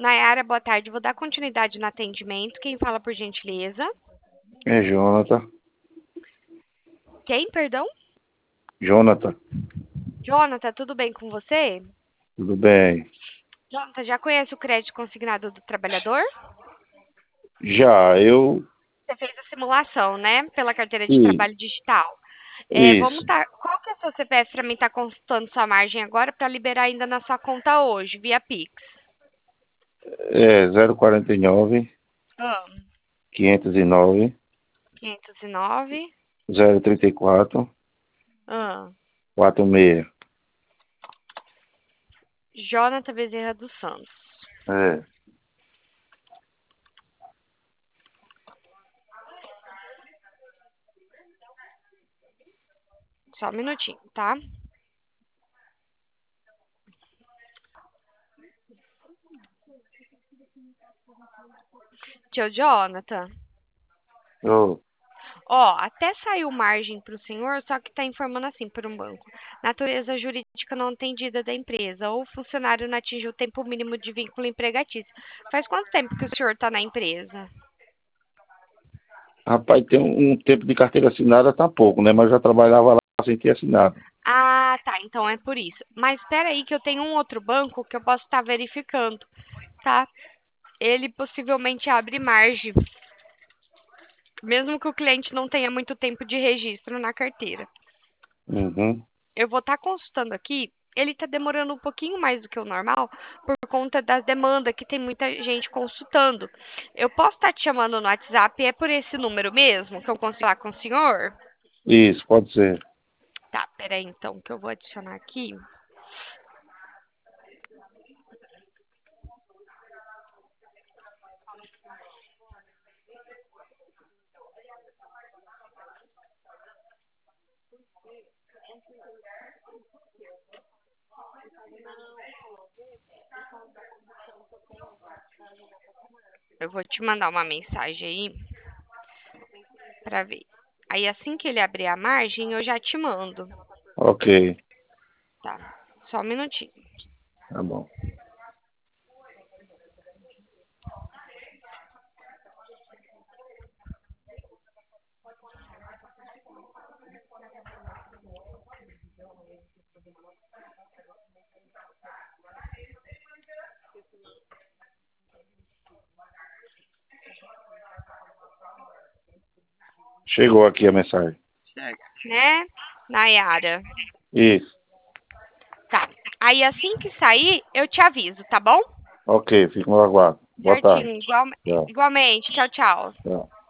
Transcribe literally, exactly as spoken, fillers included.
Nayara, boa tarde. Vou dar continuidade no atendimento. Quem fala, por gentileza? É Jonathan. Quem, perdão? Jonathan, Jonathan, tudo bem com você? tudo bem? Jonathan, já conhece o crédito consignado do trabalhador? Já, eu. Você fez a simulação, né? Pela carteira de i- trabalho digital. É, vamos Isso. tá. Qual que é o seu C P F para mim estar consultando sua margem agora para liberar ainda na sua conta hoje, via Pix? É zero quarenta e nove, Ah. quinhentos e nove, quinhentos e nove. zero trinta e quatro, Ah. quarenta e seis. Jonathan Bezerra dos Santos. É. Só um minutinho, tá? Tio Jonathan. Ô, Ó, até saiu margem para o senhor, só que está informando assim por um banco. Natureza jurídica não atendida da empresa, ou o funcionário não atingiu o tempo mínimo de vínculo empregatício. Faz quanto tempo que o senhor está na empresa? rapaz, tem um, um tempo de carteira assinada, tá pouco, né? Mas eu já trabalhava lá sem ter assinado. Ah, tá, então é por isso. Mas espera aí que eu tenho um outro banco que eu posso estar verificando, tá? Ele possivelmente abre margem, mesmo que o cliente não tenha muito tempo de registro na carteira. Uhum. Eu vou estar consultando aqui. Ele está demorando um pouquinho mais do que o normal por conta das demandas que tem muita gente consultando. Eu posso estar te chamando no WhatsApp, é por esse número mesmo que eu consigo falar com o senhor? Isso, pode ser. Tá, peraí então que eu vou adicionar aqui. Eu vou te mandar uma mensagem aí para ver. Aí assim que ele abrir a margem, eu já te mando. Ok, Tá, só um minutinho. tá bom. Chegou aqui a mensagem. Né, Nayara? Isso. Tá. Aí assim que sair, eu te aviso, tá bom? Ok, fico no aguardo. Boa tarde. Certinho, igual, Tchau, igualmente. Tchau, tchau. tchau.